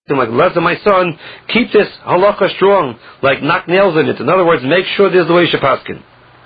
like Lezer, my son, keep this halacha strong, like knock nails in it. In other words, make sure there's the way Shapaskin.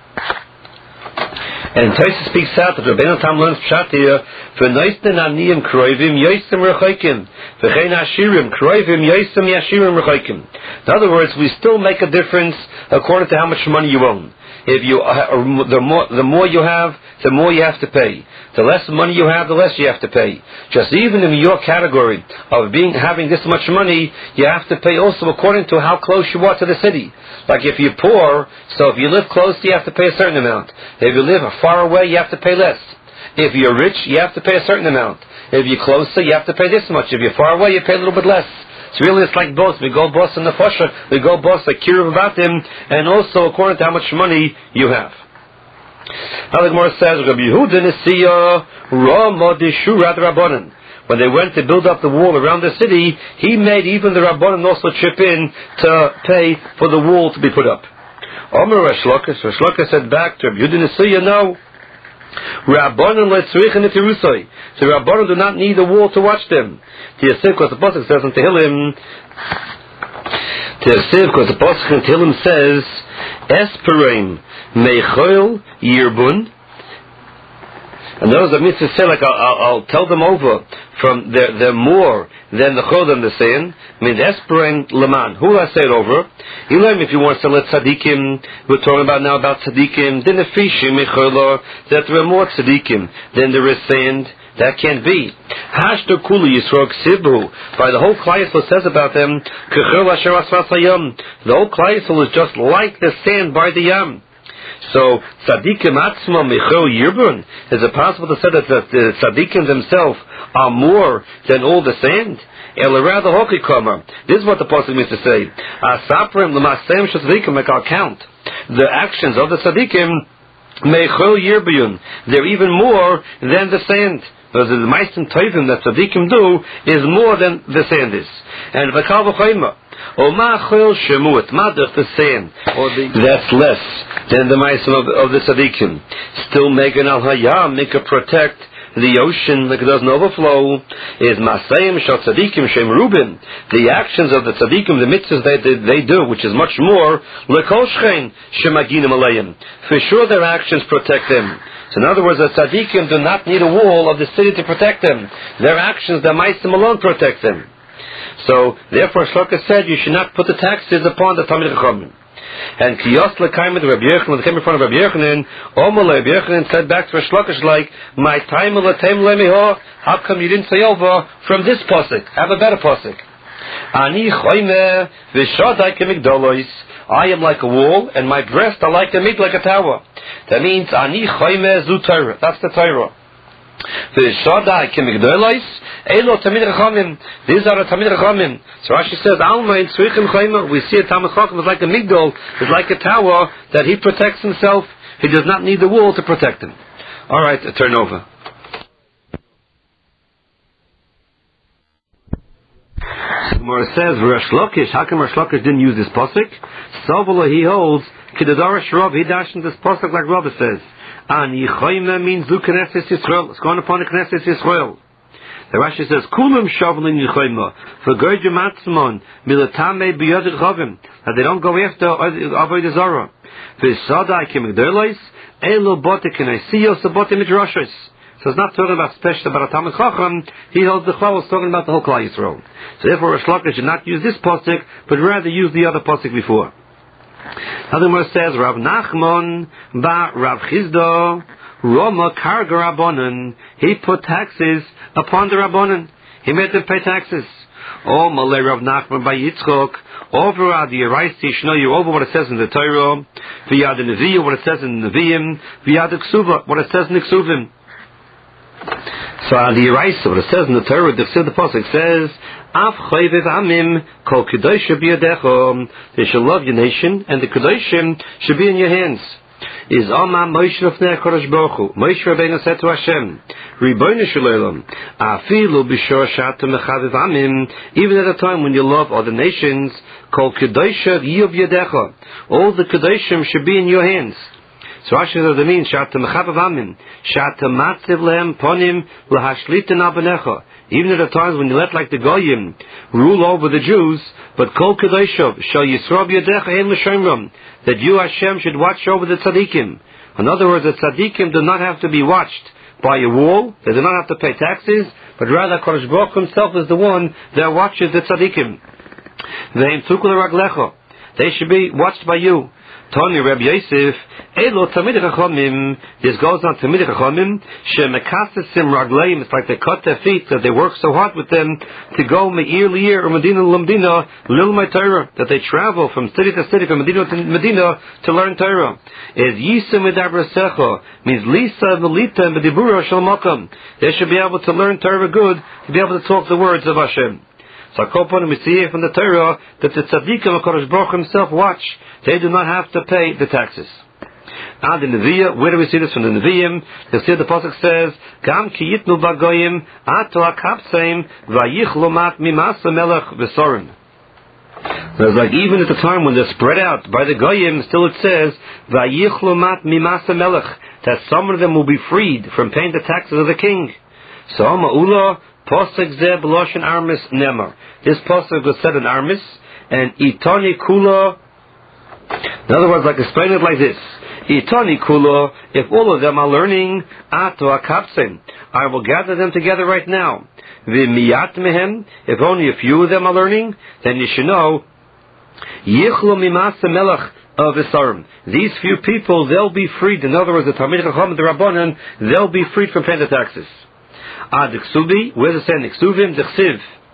And Taisa speaks out that Rabbeinu Tam learns Pshat here, V'noisten aniyim kroivim yoisem rechaikim, V'chein ashirim kroivim yoisem yashirim rechaikim. In other words, we still make a difference according to how much money you own. If you the more you have, the more you have to pay. The less money you have, the less you have to pay. Just even in your category of having this much money, you have to pay also according to how close you are to the city. Like if you're poor, so if you live close, you have to pay a certain amount. If you live far away, you have to pay less. If you're rich, you have to pay a certain amount. If you're closer, you have to pay this much. If you're far away, you pay a little bit less. So really it's like both. We go boss in the Fosha, we go boss like Kiruv about him, and also according to how much money you have. Now the Gemara says, Rabbi Yehuda Nesiya Rama Dishurat Rabbanan. When they went to build up the wall around the city, he made even the Rabbanan also chip in to pay for the wall to be put up. Omer Resh Lakish said back to Rabbi Yehuda Nesiya, no. Rabbanan letzrichin etirusai. The Rabbanan do not need a wall to watch them. Because the pasuk says in Tehillim, because the pasuk in Tehillim says, Esperim meichol yirbun. And those that mitzvah say, like I'll tell them over from they're more than the chol than the saying. Means Esperim leman. Who will I say it over? Elam, if you want to let tzaddikim, we're talking about now about tzaddikim. Then the fishim meicholah, that there are more tzaddikim than there is sand. That can't be. Hashto kuli yisrog sibhu. By the whole Klal Yisrael says about them, kechel asher asfas hayam. The whole Klal Yisrael is just like the sand by the yam. So tzaddikim atzma mechel yirbun. Is it possible to say that the tzaddikim themselves are more than all the sand? Rather, hokikama. This is what the pasuk means to say. Asaprim l'masem shazdikim. Like I'll count the actions of the tzaddikim. Mechel yirbun. They're even more than the sand. Because the meisten tovim that tzaddikim do is more than the sand is. And v'kal v'choyma, o ma'achil shemuet, ma'adach the sand, that's less than the meisten of the tzaddikim. Still megan al hayam, make a protect the ocean like it doesn't overflow, is masayim shal tzaddikim shem rubin. The actions of the tzaddikim, the mitzvahs they do, which is much more, lekol shchein shemaginim alayim. For sure their actions protect them. So in other words, the tzaddikim do not need a wall of the city to protect them. Their actions, the ma'asim alone protect them. So therefore Shloka said you should not put the taxes upon the Talmid Chachamim. And Kiyos Lekayim, Rabbi Yochanan, when they came in front of Rabbi Yochanan, Rabbi Yochanan said back to Resh Lakish like, my time how come you didn't say over from this pasuk? Have a better pasuk. Ani choyme v'shodai kemigdalois. I am like a wall, and my breast are like a meat, like a tower. That means ani choyme zu Torah. That's the Torah. V'shodai kemigdalois. Elo tamid rachamim. These are the tamid rachamim. So Rashi says, Alma in tzrichim choyme. We see a tamid chacham is like a migdal, is like a tower that he protects himself. He does not need the wall to protect him. All right, turn over. Gemara says, Resh Lakish, how come Resh Lakish didn't use this pasuk? Savula, he holds, Kidadarish Rav, he dashed in this pasuk like Rav says. Ani choyme means zu Knesset Yisrael. It's going upon the Knesset Yisrael. The Rashi says, Kulam shavlin yichoyma, for Gerjim atzmon, milatame biyad chavim, that they don't go after Avodah Zarah. V'sadai kemigdolos, elo bote k'neisiyos abote midrashos. So it's not talking about special about a Talmid Chacham. He holds the Chol is talking about the whole Klal Yisrael. So therefore, Resh Lakish should not use this pasuk, but rather use the other pasuk before. Other Gemara says, Rav Nachman ba Rav Chizda Roma Karga Rabbanan. He put taxes upon the Rabbanan. He made them pay taxes. Oh, Malay Rav Nachman by Yitzchok. Over the Eraisi Shnoyu, over what it says in the Torah. V'yad the Nevi'ah, what it says in the Nevi'im. V'yad the Ksuva, what it says in the Ksuvim. So the Eraisa, what it says in the Torah, the pasuk says, Af chayvev amim kol kedosha biyadecha. They shall love your nation, and the kedoshim should be in your hands. Is Amar Moshe Lefnei HaKadosh Baruch Hu. Moshe Rabbeinu said to Hashem, Ribono shel olam, afilu b'shor she'ata mechavev amim, even at a time when you love other nations, kol kedosha yiyov yadecha. All the kedoshim should be in your hands. So Rashi says it means Shata mechavev amin, Shata matziv lehem ponim lahashliten abanecha. even at the times when you let like the Goyim rule over the Jews, but Kol Kedeshov shall Yisrob Yadecha Ein L'Shomrim, that you Hashem should watch over the tzaddikim. In other words, the tzaddikim do not have to be watched by a wall, they do not have to pay taxes, but rather Kodesh Baruch Hu himself is the one that watches the tzaddikim. They should be watched by you. Tony Rabbi Yosef, Elo Talmidei Chachamim. This goes on Talmidei Chachamim. Shemekasesim Ragleim. It's like they cut their feet, that they work so hard with them to go Me'ir L'Ir or Medina L'Medina Lilmei Torah, that they travel from city to city, from Medina to Medina to learn Torah. Is Yisa Medabrasecha means Lisa Velita and Bedibura Shel Makam. They should be able to learn Torah good, to be able to talk the words of Hashem. So we see here from the Torah that the tzaddikim of Kodesh Baruch Hu himself watch. They do not have to pay the taxes. And the Nevi'ah, where do we see this from the Nevi'im? You'll see the Pasuk says, Gam ki yitnu bagoyim ato akapseim vayichlu mat mimasa melech v'sorim. There's like even at the time when they're spread out by the Goyim, still it says, vayichlu mat mimasa melech, that some of them will be freed from paying the taxes of the king. So ma'ula Pasuk zeh b'loshen armis nemar. This pasuk was said in Armis, and itani kula. In other words, like explain it like this: itani kula. If all of them are learning ato akapsim, I will gather them together right now. V'miyat mehem. If only a few of them are learning, then you should know yichlu mimasa melech of Isarim. These few people, they'll be freed. In other words, the Talmidei Chacham, the Rabbanan, they'll be freed from paying the taxes. Adiksubi, where's it saying? Iksuvim, Dichsiv.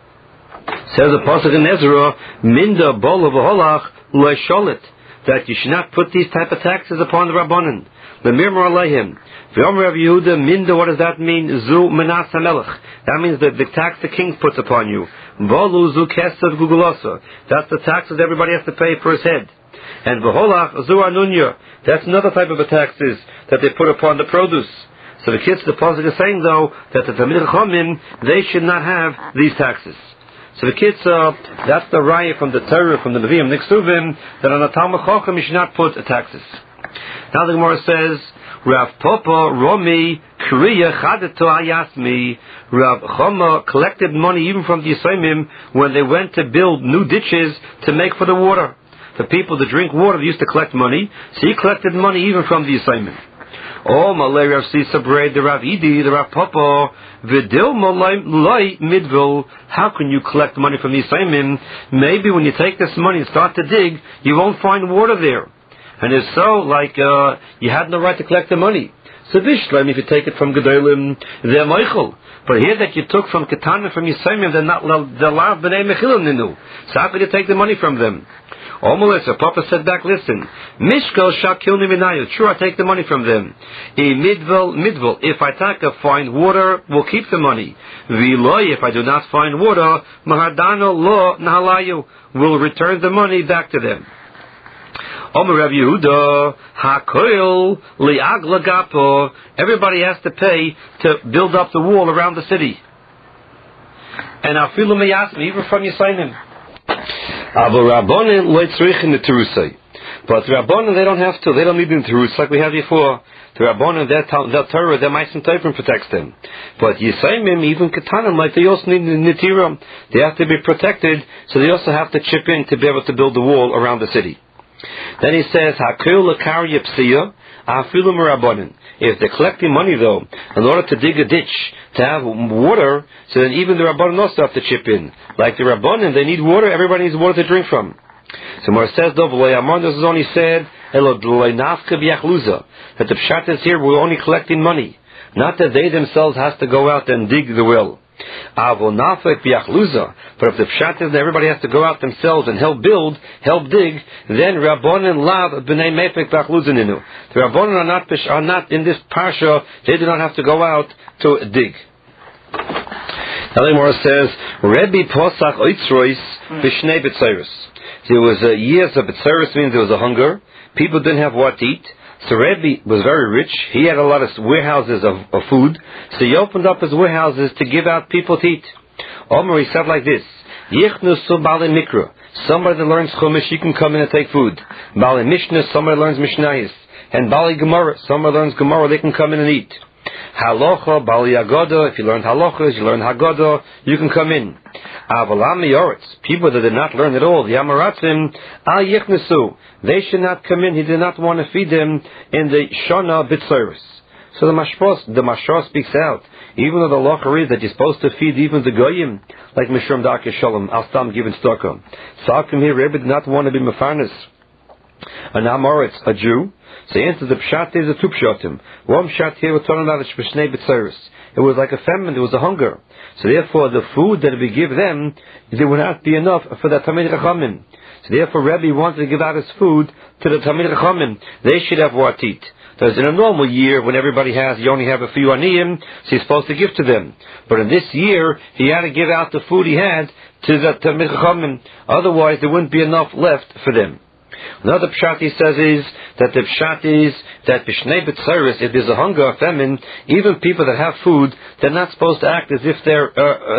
Says the Pasuk in Ezra, Minda bol v'holach lo sholit, that you should not put these type of taxes upon the Rabbanan. L'mirmor aleihim. V'yomer Rav Yehuda, Minda, what does that mean? Zu menas hamelech. That means that the tax the king puts upon you. Volu zu kesav gugulosa. That's the tax that everybody has to pay for his head. And v'holach zu anunya. That's another type of a taxes that they put upon the produce. So the kids, the Pasuk is saying though that the Talmidei Chachamim, they should not have these taxes. So the kids, that's the raya from the Torah, from the Nevi'im, Niksuvim, that on the Talmid Chacham you should not put taxes. Now the Gemara says, Rav Papa Romi Kriya Chadeto Ayasmi. Rav Chama collected money even from the Yisraelim when they went to build new ditches to make for the water. The people that drink water, they used to collect money, so he collected money even from the Yisraelim. Oh, Malay Rav Sisa Braid, the Rav Idi, the Rav Papa, Vidil Malay Loi Midvil. How can you collect money from these Yisraelim? Maybe when you take this money and start to dig, you won't find water there. And if so, like, you had no right to collect the money. So Bishlam, if you take it from Gedolim, they're Meichel. But here that you took from Ketana, from Yisraelim, they're not, they're Lav B'nai Mechilim Ninu. So how could you take the money from them? Oh, Melissa, Papa said back, listen, Mishkel Shakilni Minayu, sure, I take the money from them. Midvel, if I find water, we'll keep the money. Viloi, if I do not find water, Mahadano Lo Nahalayu, will return the money back to them. Omer Rav Yehuda, Hakoil Liag Lagapo, everybody has to pay to build up the wall around the city. And Afilu Meyasmi, even from Yisraelim. But Rabbanan, they don't have to. They don't need the Terus like we had before. The Rabbanan, their Torah, their Ma'asim Tovim protects them. But Yisraelim, even Ketanim, like they also need Netiram. They have to be protected, so they also have to chip in to be able to build the wall around the city. Then he says, Hakil Lakar Yepsiya, Afilim Rabbanan. If they're collecting money though, in order to dig a ditch, to have water, so then even the Rabbanan also have to chip in. Like the Rabbanan, they need water, everybody needs water to drink from. So Mar says though, this is only said, that the pshat is here, we're only collecting money. Not that they themselves has to go out and dig the well. But if the pshat is that everybody has to go out themselves and help build, help dig, then Rabbanan lav b'nei mefek b'achluzaninu. The Rabbanan are not in this parsha. They do not have to go out to dig. Elimor says, Rebbe posach oitzrois b'shnei betzeres. There was years of betzeres, means there was a hunger. People didn't have what to eat. So Rebbe was very rich. He had a lot of warehouses of food. So he opened up his warehouses to give out people to eat. Omer, he said like this, Yichnusu Bali Mikra. Somebody that learns Chumash, you can come in and take food. Bali Mishnah, somebody learns Mishnayis. And Bali Gemara, somebody learns Gemara, they can come in and eat. Halacha, Bali Agoda, if you learned halachas, you learned Haggadah, you can come in. Avalam Yoretz, people that did not learn at all, the Amaratzim, Al Yichnesu, they should not come in. He did not want to feed them in the Shana B'Tzeres. So the Mashra speaks out. Even though the halacha is that you're supposed to feed even the Goyim, like Mishram Darkei Shalom, Al Stam given Stockholm. Salkim here, Rebbe did not want to be Mefarnes. An Amoritz, a Jew. So he answers the Pshat is a two Pshatim. One Pshat here, we're talking about the Shbeshnei B'Tzeres. It was like a famine, there was a hunger. So therefore, the food that we give them, there would not be enough for the Talmid Chachamim. So therefore, Rebbe wanted to give out his food to the Talmid Chachamim. They should have what to eat. Because in a normal year, when everybody has, you only have a few aniyim, so he's supposed to give to them. But in this year, he had to give out the food he had to the Talmid Chachamim. Otherwise, there wouldn't be enough left for them. Another pshat he says is that the pshat is that b'shnei b'tzeres, if there's a hunger or famine, even people that have food, they're not supposed to act as if they're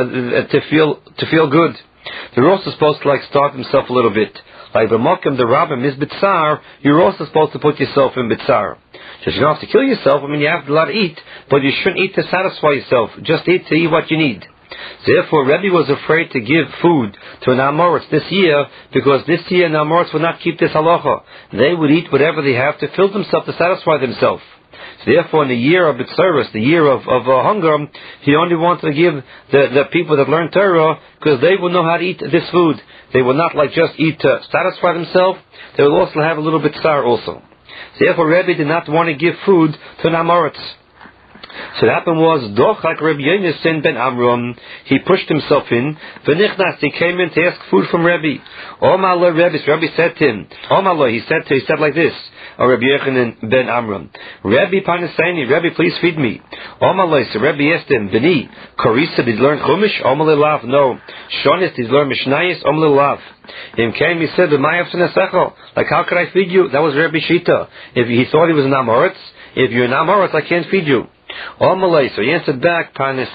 to feel good. They're also supposed to starve themselves a little bit. Like b'mokim the rabbim is b'tzar, you're also supposed to put yourself in b'tzar. Just you don't have to kill yourself. I mean, you have a lot to eat, but you shouldn't eat to satisfy yourself. Just eat to eat what you need. Therefore, Rebbe was afraid to give food to an Amoritz this year, because this year an Amoritz would not keep this halacha. They would eat whatever they have to fill themselves, to satisfy themselves. So therefore, in the year of B'Tzeres, the year of hunger, he only wanted to give the people that learn Torah, because they would know how to eat this food. They would not just eat to satisfy themselves, they would also have a little bit tsar also. So therefore, Rebbe did not want to give food to an Amoritz. So what happened was, doch like Rabbi Yonasan ben Amram, he pushed himself in. V'nichnas, he came in to ask food from Rebbe. Omallah Rebbe, Rebbe said to him, Omallah, he said like this, Rabbi Yochanan ben Amram, Rebbe Panesani, Rebbe, please feed me. Omallah, so Rebbe asked him, B'ni, Korisa, did he learn Chumash? Omallah lav, no. Shonis, did he learn Mishnayis? Omallah lav. Him came, he said, like how could I feed you? That was Rebbe Shita. If he thought he was an Amoritz, if you're an Amoritz, I can't feed you. So he answered back,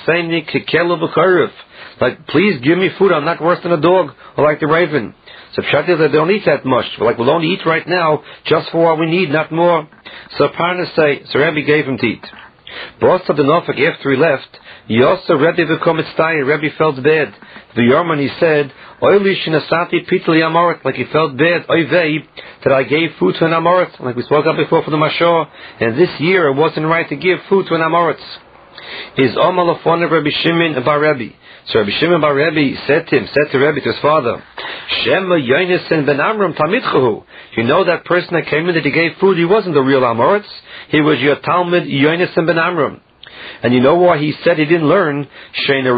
like, please give me food, I'm not worse than a dog, or like the raven. So Pshat is that they don't eat that much. We'll only eat right now, just for what we need, not more. So Rebbe gave him to eat. Boss of the Norfolk, after he left, Yosa Rebbe become its tie, Rebbe felt bad. The Yarman, he said, like he felt bad, that I gave food to an Amoritz, like we spoke up before for the Mashor, and this year it wasn't right to give food to an Amoritz. Is Omalafon of Rabbi Shimon bar Rebbe. So Rabbi Shimon bar Rebbe said to Rebbe, to his father, Shema Yonasan ben Amram Talmidchahu. You know that person that came in that he gave food, he wasn't the real Amoritz, he was your Talmud Yonasan ben Amram. And you know why he said he didn't learn? He never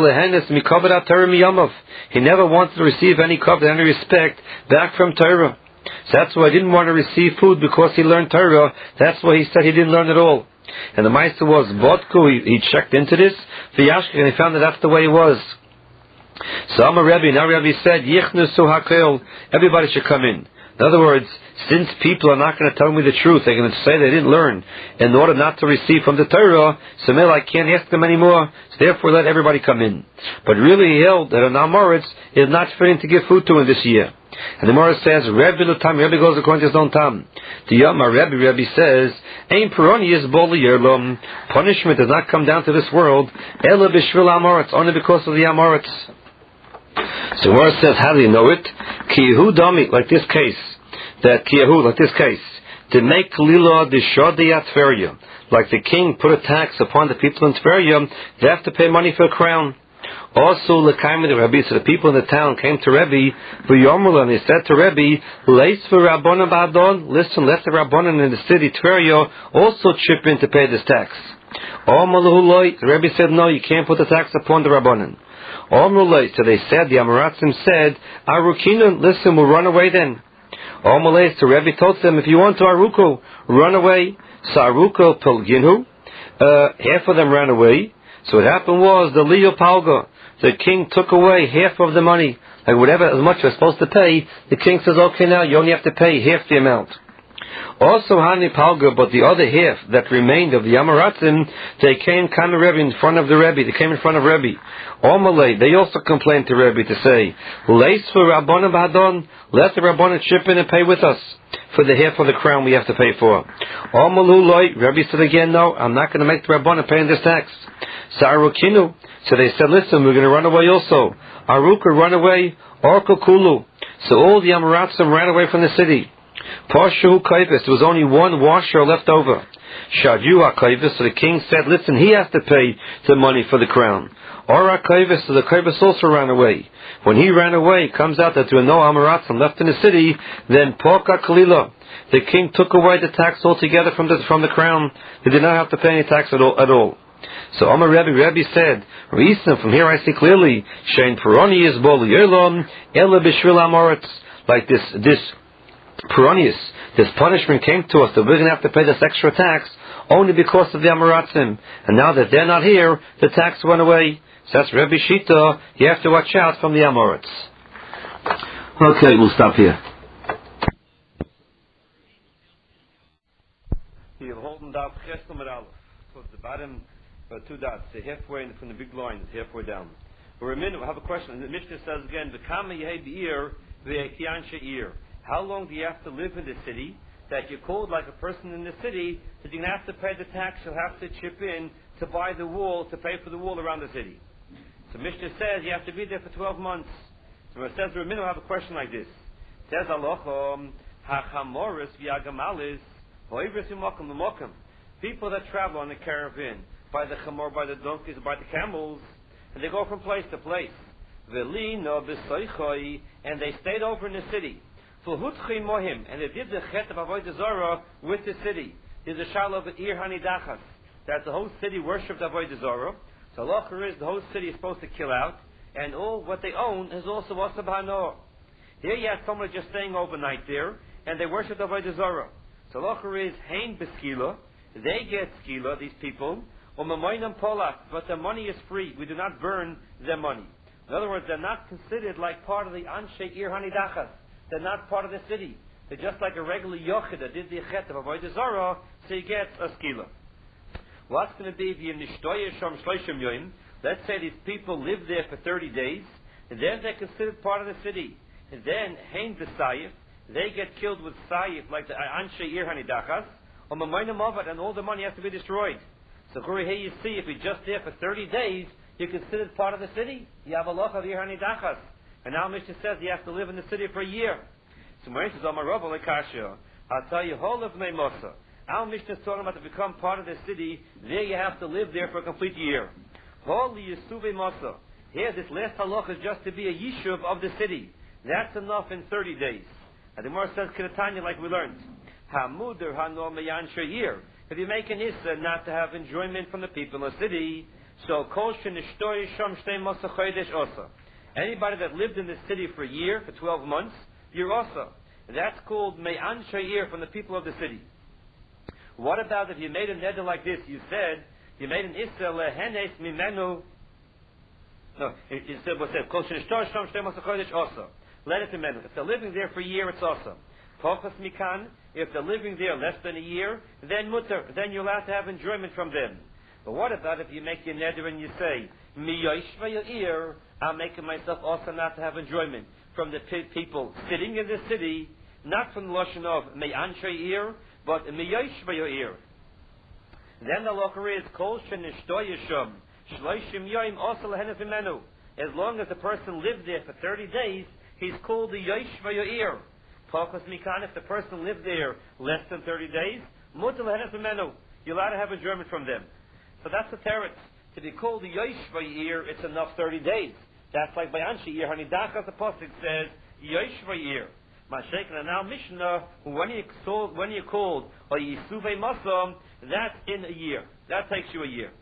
wanted to receive any kavod, any respect back from Torah. So that's why he didn't want to receive food, because he learned Torah. That's why he said he didn't learn at all. And the Meister was Bodku, he checked into this, and he found that that's the way it was. So now Rebbe said, Yichnusu hakel, everybody should come in. In other words, since people are not going to tell me the truth, they're going to say they didn't learn, in order not to receive from the Torah, so maybe I can't ask them anymore, so therefore let everybody come in. But really he held that an Amoritz is not fitting to give food to him this year. And the Gemara says, Rebbe goes according to his own time. The Yom Rebbe says, Ein Peroni is boli yerlom. Punishment does not come down to this world, Ela b'shvil Amoritz, only because of the Amoritz. So the Gemara says, how do you know it? Kiyahu dami, like this case. That Kiyahu, like this case. To make Kalila the Shodiyat Tveria. Like the king put a tax upon the people in Tveria, they have to pay money for a crown. Also, L'kaim the Rebbe, so the people in the town came to Rebbe, and they said to Rebbe, Leis for Rabbanan Ba'adon, listen, let the Rabbanan in the city Tveria also chip in to pay this tax. The Rebbe said, no, you can't put the tax upon the Rabbanan. So they said, the Amoratzim said, Arukinun, listen, we'll run away then. So Rebbe told them, if you want to Aruko, run away. So Aruko Pilginhu, half of them ran away. So what happened was, the Leo Palga, the king took away half of the money. Like whatever, as much as supposed to pay, the king says, okay, now you only have to pay half the amount. Also, Hani Palga, but the other half that remained of the Amoratzim, they came kind of Rebbe in front of the Rebbe. They came in front of Rebbe. Omalei, they also complained to Rebbe to say, Leis for Rabbanim B'Hadon, let the Rabbanim chip in and pay with us for the half of the crown we have to pay for. Omaluloi, Rebbe said again, no, I'm not going to make the Rabbanim pay this tax. Sa'arukinu, so they said, listen, we're going to run away also. Aruka, run away. Orka Kulu. So all the Amoratzim ran away from the city. Pashu Kaivis, there was only one washer left over. Shadyu HaKaivis, so the king said, listen, he has to pay the money for the crown. Ora Kaivis, so the Kaivis also ran away. When he ran away, it comes out that there were no Amoratzim left in the city, then Porka Kalila, the king took away the tax altogether from the crown. They did not have to pay any tax at all. So Amar Rebbe said, Reason, from here I see clearly, Shein Peroni is Bol Yerlom, Ela Bishvil Amoritz, like this Peronius, this punishment came to us that we're going to have to pay this extra tax only because of the Amoratzim. And now that they're not here, the tax went away. So that's Rebbe Shita, you have to watch out from the Amoritz. Okay, we'll stop here. You're holding down Chesed Amud Aleph. Towards the bottom, 2 dots, the halfway from the big line, halfway down. For a minute, we have a question. The Mishnah says again, V'kama yehei b'ir, v'ekian she'ir. How long do you have to live in the city that you're called like a person in the city that you're going to have to pay the tax, you'll have to chip in to buy the wall, to pay for the wall around the city? So Mishnah says you have to be there for 12 months. So it says, for a minute, we have a question like this. It says, Alochom, hachamoris v'yagamalis, hoivris v'mokum v'mokum. People that travel on the caravan, by the chamor, by the donkeys, by the camels, and they go from place to place. Velino b'soichoi, and they stayed over in the city. Fulhutchi mohim, and they did the chet of Avodah Zarah with the city. There's a shal of Ir Hanidachas, that the whole city worshipped Avodah Zarah. So halacha is the whole city is supposed to kill out, and all what they own is also Asab HaNor. Here you have someone just staying overnight there, and they worship Avodah Zarah. So halacha is Hein Beskila, they get skila, these people, but the money is free. We do not burn their money. In other words, they're not considered like part of the Anshe Ir Hanidachas. They're not part of the city. They're just like a regular yochid that did the chet of Avodah Zarah, so you get a skila. What's going to be if you nishtoyer shom shloshim yoyim? Let's say these people live there for 30 days, and then they're considered part of the city. And then hein b'sayif, they get killed with sayif like the Anshe Ir Hanidachas, and all the money has to be destroyed. So here you see, if you're just there for 30 days, you're considered part of the city. You have a loch of Ir Hanidachas. And now Mishnah says you have to live in the city for a year. So Maurice says, I'll tell you, whole of Mosa. Our Mishnah is talking about to become part of the city. There you have to live there for a complete year. Holy Yisuve Mosa. Here, this last halach is just to be a yishuv of the city. That's enough in 30 days. And the Gemara says, Kinatanya, like we learned. Hamuder Hano Meyan Shayir. If you make an issa not to have enjoyment from the people in the city, so Kol Shenishtoy Shom Shtei Mosa Chodesh Osa. Anybody that lived in this city for a year, for 12 months, you're also. That's called Me'an Sha'ir, from the people of the city. What about if you made a neder like this? You said, you made an Issa lehenes mimenu. No, it said, what's that? Kol Shenishtoy Shom Shtei Mosa Chodesh Osa. Let it mimenu. If they're living there for a year, it's also. Pochas mikan, if they're living there less than a year, then mutter, then you're allowed to have enjoyment from them. But what about if you make your neder and you say, Miyoshvayir, I'm making myself also not to have enjoyment from the people sitting in the city, not from the lashon of Me'an Shayir, but Miyoshvayir. Then the locher is Kol Shenishtoyishum, Shloishim Yoim also lehenes imenu. As long as the person lived there for 30 days, he's called the Yoshvayir. Focus mikan, if the person lived there less than 30 days, mutal lehenes imenu. You're allowed to have enjoyment from them. So that's the teretz. To be called the Yoshvayir, it's enough 30 days. That's like by Anshi Ir Hanidachas, the pasuk says Yoshvayir. Mashaykin, and now Mishnah, when you called a Yisuvei Masam, that's in a year. That takes you a year.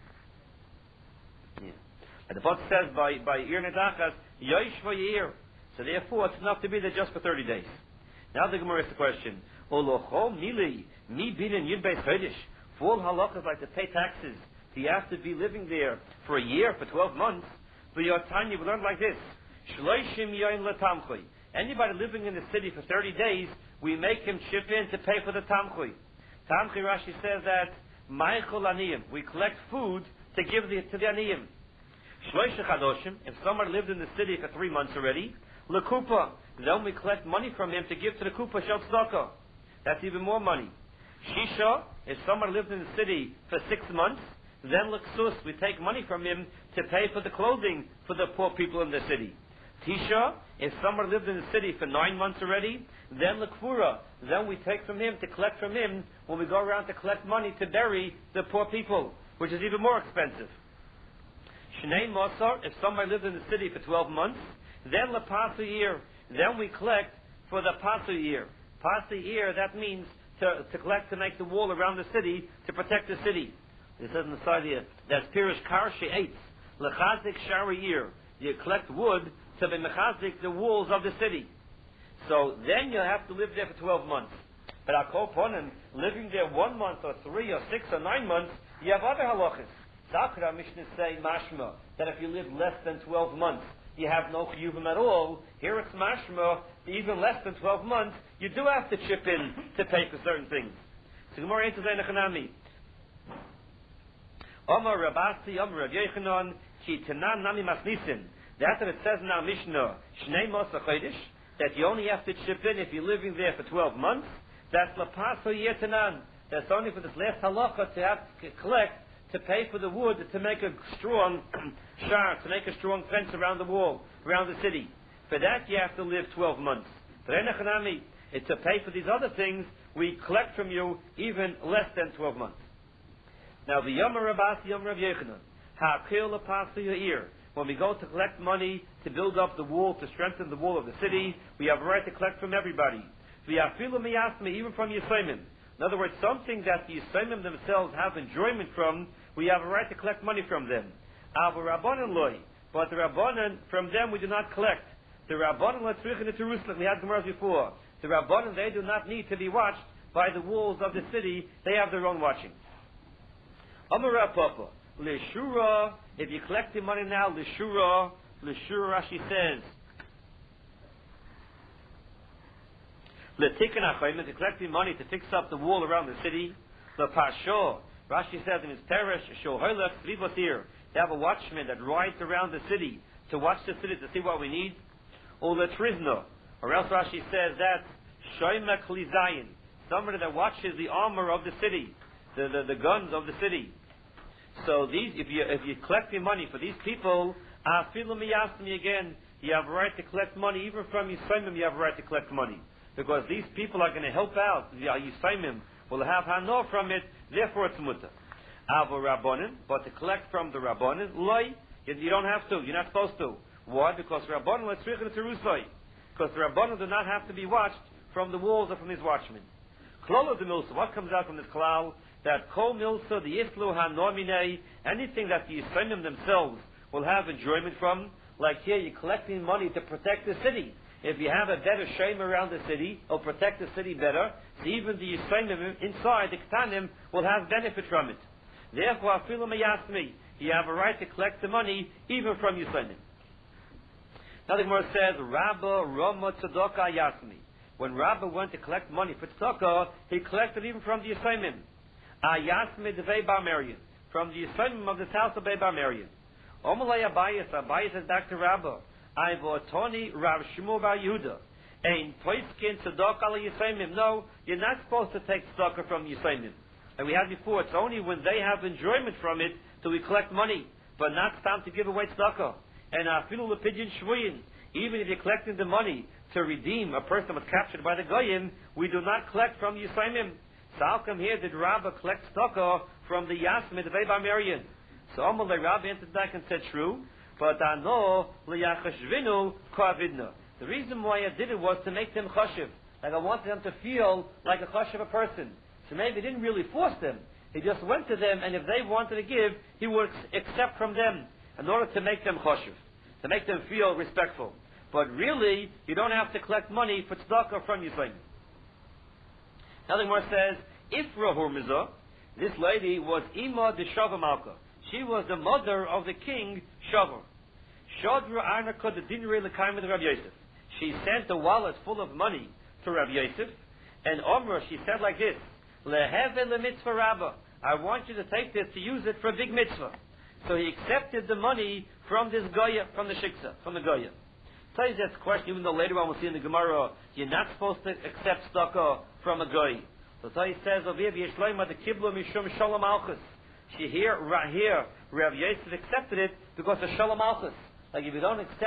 Yeah. And the pasuk says by Ir Hanidachas Yoshvayir. So therefore, it's enough to be there just for 30 days. Now the Gemara asks the question: Olochom mili mi binin yud beis chodesh. For all halachas like to pay taxes, so you have to be living there for a year, for 12 months. But your Tanya, we learned like this: Shloishim yoyim letamchui. Anybody living in the city for 30 days, we make him chip in to pay for the tamchui. Tamchui, Rashi says that Meichel Aniyim, we collect food to give to the Aniyim. Shloisha Chadoshim, if someone lived in the city for 3 months already, Lekupa, then we collect money from him to give to the Kupa Shel Tzedakah. That's even more money. Shisha, if someone lived in the city for 6 months, then Leksus, we take money from him to pay for the clothing for the poor people in the city. Tisha, if someone lived in the city for 9 months already, then Lekfura, then we take from him to collect from him when we go around to collect money to bury the poor people, which is even more expensive. Shnei Mosar, if somebody lived in the city for 12 months, then Lepasu year, then we collect for the Pasu year. Pasu year, that means to collect to make the wall around the city to protect the city. It says in the side here, that's Pirish Kar She'etz, Lechazik Shari year. You collect wood to be mechazik the walls of the city. So then you'll have to live there for 12 months. But Akoponim, living there 1 month or 3 or 6 or 9 months, you have other halachas. Zakra Mishnah say mashma, that if you live less than 12 months, you have no chiyuvim at all. Here it's mashma, even less than 12 months, you do have to chip in to pay for certain things. So Gemara answers Einachanami. Omar Rabasi, Omar Rav Yochanan, Ki Tanan Nami Masnisin. That's what it says in our Mishnah, Shnei Mosa Chodesh, that you only have to chip in if you're living there for 12 months. That's Lapaso Yetanan. That's only for this last halacha to have to collect to pay for the wood to make a strong shar, to make a strong fence around the wall, around the city. For that you have to live 12 months. But Enochanami, it's to pay for these other things, we collect from you even less than 12 months. Now the Yom Rabas, Yom Rav Yochanan, Ha'akil Lapaso Ya'ir. When we go to collect money to build up the wall, to strengthen the wall of the city, we have a right to collect from everybody. Even from Yisraelim. In other words, something that the Yisraelim themselves have enjoyment from, we have a right to collect money from them. But the Rabbanan, from them we do not collect. The Rabbanan, we had Gemara before. The Rabbanan, they do not need to be watched by the walls of the city. They have their own watching. Amar Papa. Leshura, if you collect the money now, Leshura, Rashi says, Letikin Achayim, to collect the money to fix up the wall around the city, Lepasho, Rashi says in his parish, Shohoylech Srivosir, to have a watchman that rides around the city, to watch the city to see what we need, or Letrizno, or else Rashi says that, Shoyma Klizayin, somebody that watches the armor of the city, the guns of the city. So these, if you collect the money for these people, again, you have a right to collect money. Even from Yisraelim, you have a right to collect money. Because these people are going to help out. The Yisraelim will have hano from it, therefore it's mutter. Avo Rabbanin, but to collect from the Rabbanin, loy, you don't have to, you're not supposed to. Why? Because Rabbanin, let's reach it to Rusoi. Because the Rabbanin do not have to be watched from the walls or from his watchmen. Klal of the Milsa, what comes out from this klal? That kol milsa, the islu ha-nomine, anything that the Yisraelim themselves will have enjoyment from, like here you're collecting money to protect the city. If you have a better shame around the city, it'll protect the city better, so even the Yisraelim inside, the Ktanim, will have benefit from it. Therefore, afilu meyasmi, you have a right to collect the money even from Yisraelim. Now the Gemara says, Rabba Rama Tzedakah Yasmi. When Rabba went to collect money for tzedakah, he collected even from the Yisraelim. Ayasmi Devei Bar Merian, from the Yisraelim of the house of Bar Merian. Omalei Abayas says back to Rabba, Ivotoni Rav Shmuel Bar Yehuda. Ein Poiskin Tzedakah al Yisraelim. No, you're not supposed to take tzedakah from Yisraelim. And we had before, it's only when they have enjoyment from it do we collect money, but not time to give away tzedakah. And afilu lepidyon shvuyin, even if you're collecting the money to redeem a person that was captured by the Goyim, we do not collect from Yisraelim. So how come here did Rabbah collect tzedakah from the Yasmin, the Bar Merian? So Amalei Rabbah answered back and said, true, but ano liyachashvinu ka'avidna. The reason why I did it was to make them chashiv. Like I wanted them to feel like a chashiv a person. So maybe he didn't really force them. He just went to them, and if they wanted to give, he would accept from them in order to make them chashiv, to make them feel respectful. But really, you don't have to collect money for tzedakah from Yisrael. Now the Gemara says, Ifra Hurmizah, this lady was Ima de Shava Malka. She was the mother of the king Shava. Shadra Arnaka the Dinre Lekaim with Rabbi Yosef. She sent a wallet full of money to Rabbi Yosef. And Omer, she said like this, Leheve mitzvah rabba. I want you to take this to use it for a big mitzvah. So he accepted the money from this Goya, from the Shiksa, from the Goya. Tais that's the question, even though later on we'll see in the Gemara, you're not supposed to accept tzedakah from a Goy. So Tais says, over here, the Kiblu Mishum Shalom Malchus. Here, Rav Yosef accepted it because of Shalom Malchus. Like if you don't accept